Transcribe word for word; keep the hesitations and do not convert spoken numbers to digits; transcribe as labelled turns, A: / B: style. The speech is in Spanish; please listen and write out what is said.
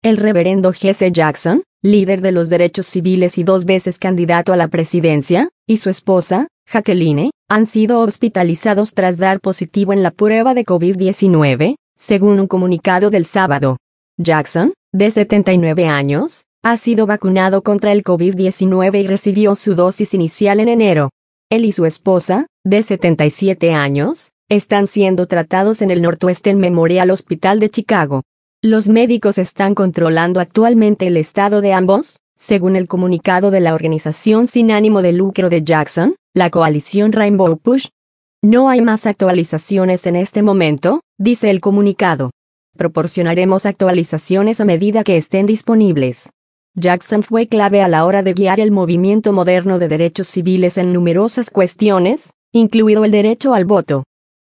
A: El reverendo Jesse Jackson, líder de los derechos civiles y dos veces candidato a la presidencia, y su esposa, Jacqueline, han sido hospitalizados tras dar positivo en la prueba de COVID diecinueve, según un comunicado del sábado. Jackson, de setenta y nueve años, ha sido vacunado contra el COVID diecinueve y recibió su dosis inicial en enero. Él y su esposa, de setenta y siete años, están siendo tratados en el Northwestern Memorial Hospital de Chicago. Los médicos están controlando actualmente el estado de ambos, según el comunicado de la organización sin ánimo de lucro de Jackson, la coalición Rainbow Push. No hay más actualizaciones en este momento, dice el comunicado. Proporcionaremos actualizaciones a medida que estén disponibles. Jackson fue clave a la hora de guiar el movimiento moderno de derechos civiles en numerosas cuestiones, incluido el derecho al voto.